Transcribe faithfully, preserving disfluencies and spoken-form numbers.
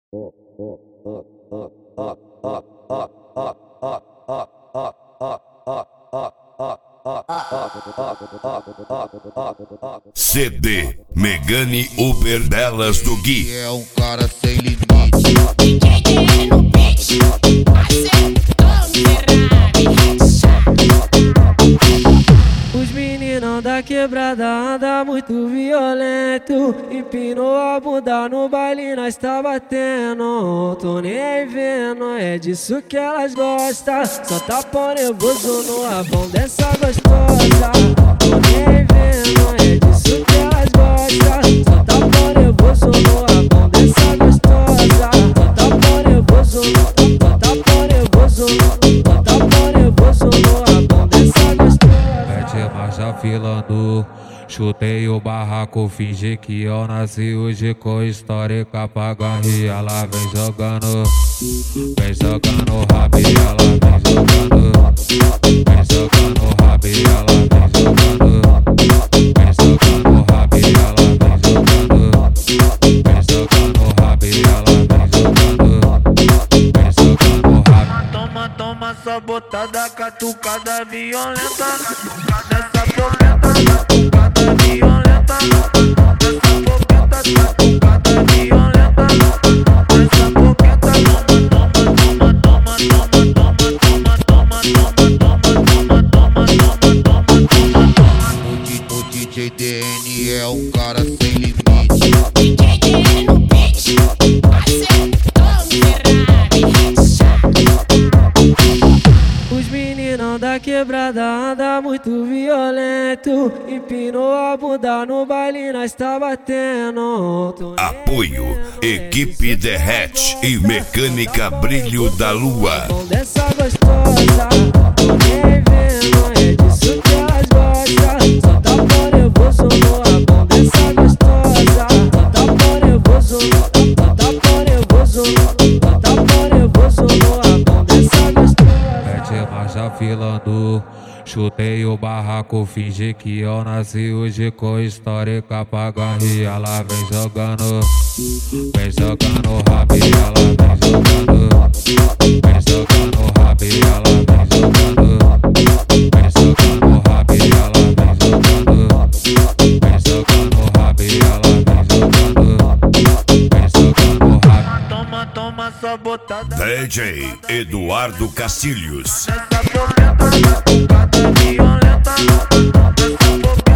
C D Megane Uber delas do Gui. É um cara sem limite. D J no beat, acertou Ferrari. Os meninão da quebrada anda muito violento. Empinou a bunda no baile, nós tá batendo. Tô nem aí vendo, é disso que elas gostam. Só tá pão nervoso no abão dessa gostosa. Tô nem aí vendo, é disso que elas gostam. Só tá pão nervoso no abão dessa gostosa. Só tá pão nervoso, só tá pão nervoso, só tá pão nervoso no abão dessa gostosa. Mete marcha filando, chutei o barraco, fingi que eu nasci hoje com histórica pra ganhar. Ela vem jogando, vem jogando rabi, ela vem jogando, vem jogando rabi, ela vem jogando, vem jogando rabi, ela vem jogando, vem jogando rabi, ela vem jogando, vem jogando rabi. Toma, toma essa botada, catucada violenta. Nessa boqueta, catucada violenta. Nessa boqueta, catucada violenta. Nessa boqueta, toma, toma, toma, toma, toma, toma, toma, toma, toma, toma, toma, toma, toma, toma. O D J D N é um cara sem limite. D J no beat, acertou Ferrari. Os meninão da quebrada anda muito violento. Empinou a bunda no baile, nós tá batendo. Tô nem Apoio vendo, Equipe é disso que Derrete elas e gostam. Mecânica Brilho da Lua. Bom dessa gostosa, tô nem aí vendo, é disso que elas gostam. Só tá pão nervoso no abão dessa gostosa. Só tá pão nervoso, só tá pão nervoso, só tá pão nervoso no abão dessa gostosa. Mete marcha filando, chutei o barraco, fingi que eu nasci hoje com histórica pra ganhar. Ela vem jogando, vem jogando rabi, ela vem jogando, vem jogando rabi, ela vem jogando, vem jogando rabi, ela vem jogando, vem jogando rabi, ela vem jogando, vem jogando rabi. Toma, toma essa botada. D J Eduardo Castilhos. Nessa boqueta, catucada violenta. Nessa boqueta.